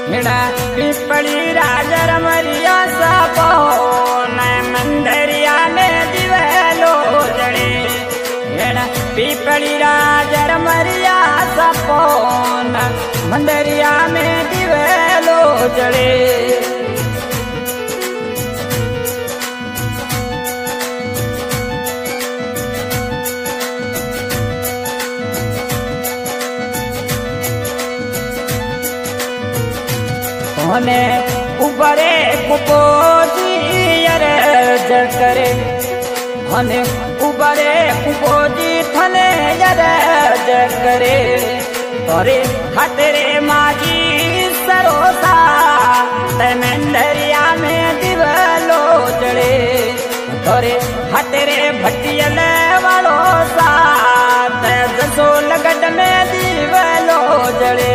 हिड़ा पिपली Roger मरिया सपो न मंदरिया में दिवलो जड़े हिड़ा पिपली राजर मरिया सपो न मंदरिया में दिवलो जड़े होने उबरे कुपोजी अरज करे होने उबरे कुपोजी थने अरज करे तोरे खतरे माजी सरोसा तमेंदरिया में दिवलो जड़े तोरे खतरे भटियल वालो सा तसो लगड में दिवलो जड़े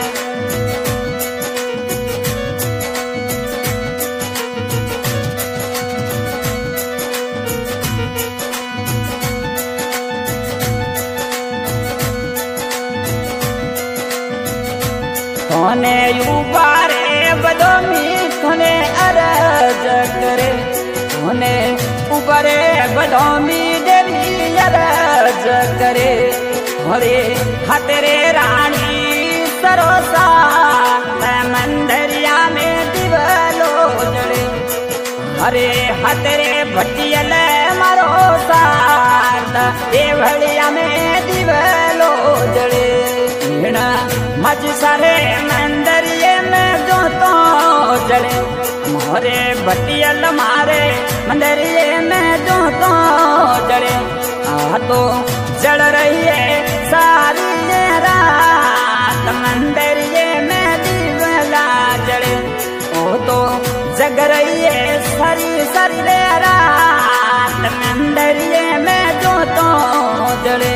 होने उबारे बदोमी थने अरज करे होने उबारे बदोमी देवी अरज करे होरे खतरे रानी सरोसा मंदरिया में दिवलो जड़े हरे हतरे भटियल मारो साथ देवलिया में दिवलो जड़े मज सारे मंदरिये में जो तो जड़े मोरे भटियल मारे मंदरिये में जो तो जड़े आ तो जड़ रही है सारी रात मंदरिये में दिवला जड़े ओ तो जग रही है सारी सारी रात मंदरिये में जो तो जड़े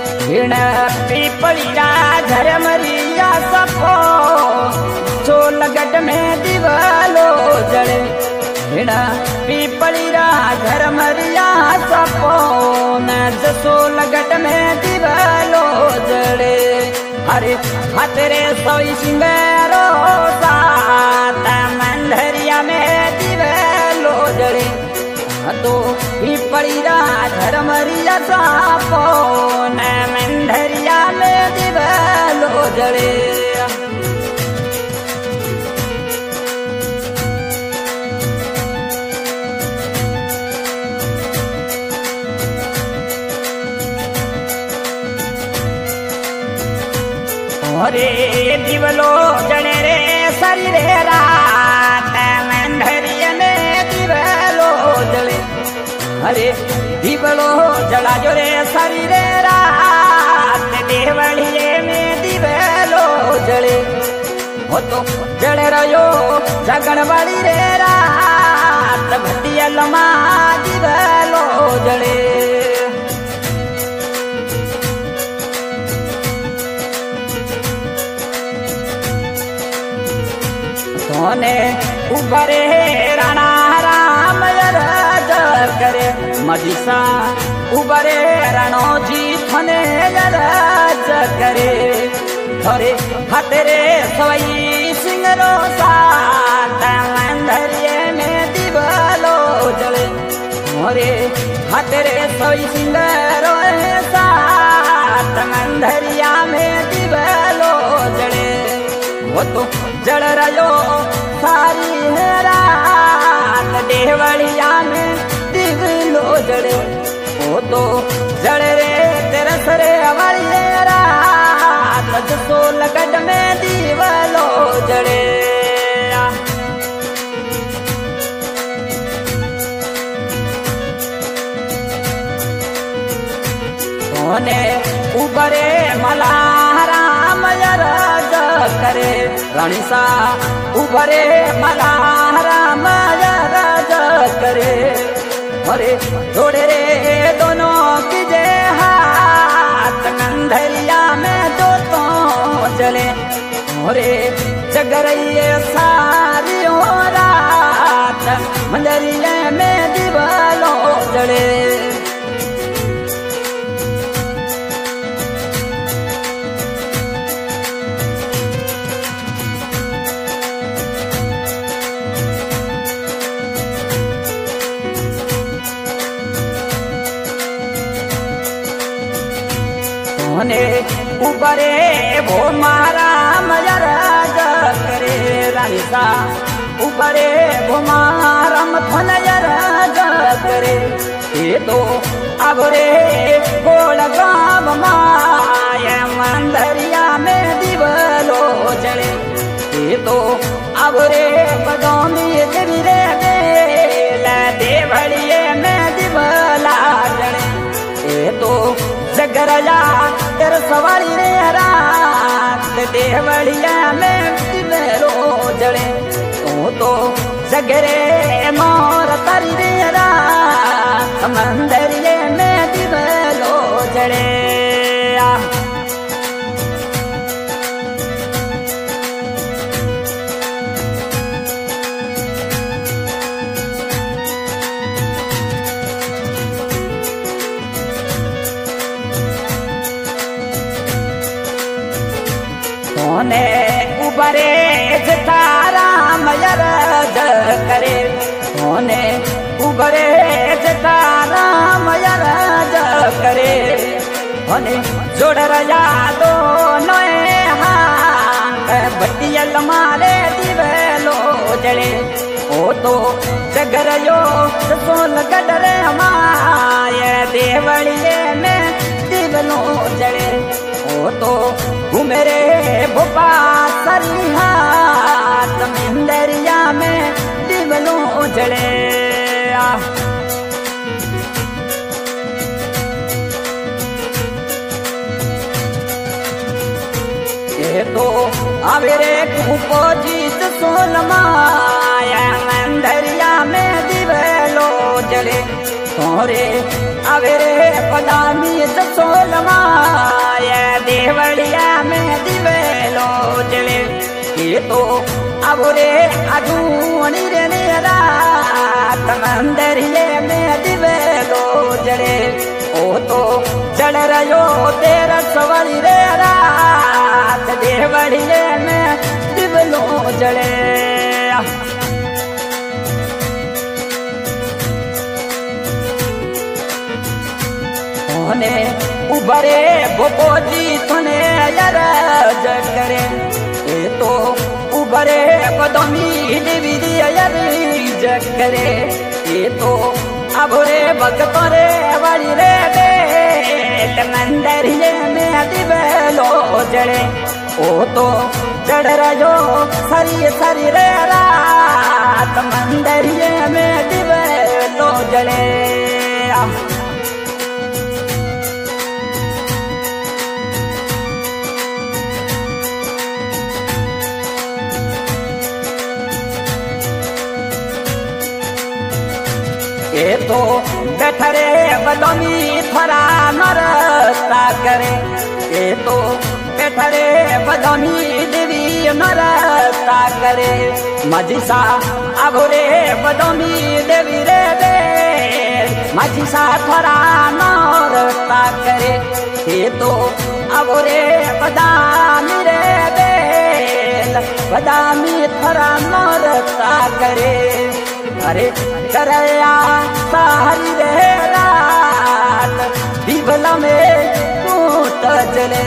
पिपली राजर मरिया सपो चोलगढ़ में दिवलो जड़े पिपली राजर मरिया सपो न सोलगढ़ में दिवलो जड़े अरे हतरे सोई सिंगरो सात मंदरिया में दिवलो जड़े तो पिपली राजर मरिया सपो न मंदरिया में दिवलो जड़े अरे दिवलो जड़े रे सरी रे रात मंदरिया में दिवलो जड़े अरे दिवलो जड़ा जो रे सरी रे रात देवलिये में दिवलो जड़े हो तो जड़े रहो जगन वाली रे रात भटियल मां दिवलो जड़े होने उबरे राणा राम अरज करे मदिसा उबरे रणो जी थने अरज करे थोरे खतरे सवई सिंगरो सात मंदरिये में दिवलो जड़े मोरे खतरे सवई सिंगरो सात मंदरिया में दिवलो जड़े वो तो जड़ रहो सारी रात देवलिया में दिवलो जड़े वो तो जड़ रे तेरा सरे वाली रात सोलगढ़ में दिवलो जड़े होने उबरे मलाराम अरज करे रणिसा उबरे मलाराम अरज करे अरे जोड़े रे दोनों की जे हाथ मंदरिया में दो तो जले अरे जग रही है सारी रात मंदरिया में दिवलो जड़े उबरे वो मारा मयर करे रानिसा उबरे वो मारा मथन यर करे ये तो अब रे गोल गाँव माया मंदरिया में दिवलो जड़े ये तो अब रे बदौनी देवी रे बेला देवड़िए में दिवला जड़े ये तो जगरया तेरे सवारी रे रात देवड़िया में दिवलो जड़े तो जगरे मोर तरी रे रात मंदरिए में दिवलो जड़े सोने उबरे जतारा मयर करे सोने उबरे जतारा मयर करे होने जोड़ रया दो नोए हाथ बटियल मारे दिवलो जड़े ओ तो जगरयो सोल गडरे हमारे देवड़िए में दिवलो जड़े ओ तो घुमेरे भोपा सरिहात मंदरिया में दिवलो जड़े ये तो आवेरे कुपो जीत सोल माया मंदरिया में दिवलो जड़े तोरे आवेरे पदामी सोल माया देवड़िया में दिवलो जड़े ये तो अब रे अजूनी रे रात मंदरिए में दिवलो जड़े ओ तो जड़ रयो तेरा सवारी रे रात देवड़िए में दिवलो जड़े होने उबरे भोपो जी थने यर करे ये तो उबरे पदमी देवी यर करे ये तो अब रे भगत रे वाली रे बेल मंदरिए में दिवलो जड़े ओ तो चढ़ रहो सरी सरी रे रात मंदरिए में दिवलो जड़े ये तो बैठरे बदमी थरा नरता करे ये तो बैठरे बदमी देवी नरता करे मजिसा अघोरे बदमी देवी रे बे मजिसा थरा नरता करे ये तो अघोरे बदामी रे बे बदामी थरा नरता करे अरे करया सारी रे रात दिवला में टूट जले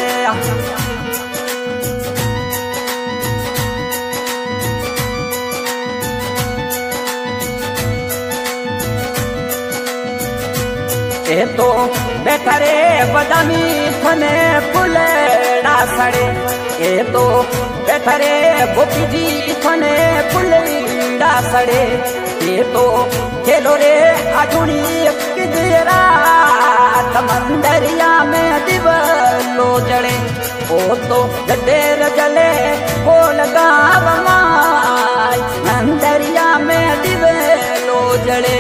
ये तो बेठरे बदामी थने फुलेड़ा सड़े ये तो बेठरे गोपी जी थने फुलेड़ा सड़े ये तो खेलो रे अजुनी रात मंदरिया में दिवलो जड़े ओ तो देर जले बोल गाँव माय मंदरिया में दिवलो जड़े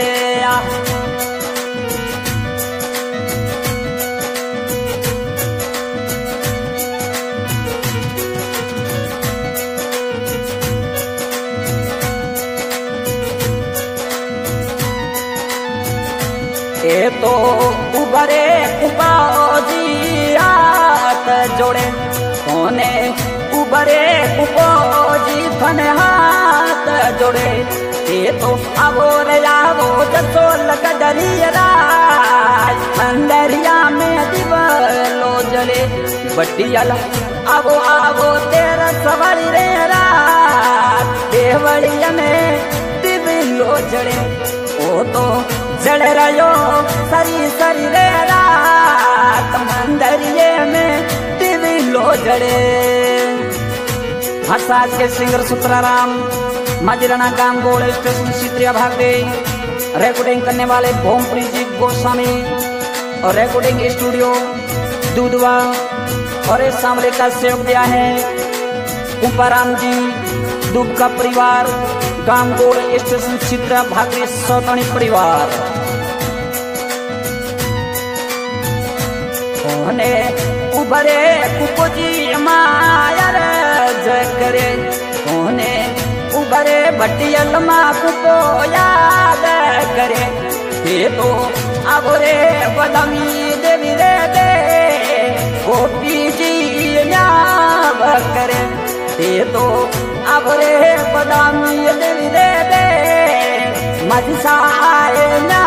ये तो उबरे उपाजी हाथ जोड़े सोने उबरे उपाजी फन हाथ जोड़े ये तो आवो रे आवो जसो लग डरिया मंदरिया में दिवलो जले बटियाला आवो आवो तेरा सवारी रे रात देवड़िया में दिवलो जड़े ओ तो जड़ रहो सरी सरी रे रात मंदरिये में दिवलो जड़े। हसाज के सिंगर सुत्राराम माजिराना गांव गोड़ स्टेशन सित्रिया भागवे रिकॉर्डिंग करने वाले भोमप्रीत गोस्वामी और रिकॉर्डिंग स्टूडियो दूधवा और इस सामने का सहयोग दिया है कुंपाराम जी दूब का परिवार गांव गोड़ स्टेशन सित्रिया भागवे सौतणी परिवार उभरे कुपोजी माया जय करे कोने उभरे भटियल माँ को याद करे ये तो अब रे बदमी देवी रे दे गोपी जी याद करे ये तो अब रे बदमी देवी रे दे मजसा आए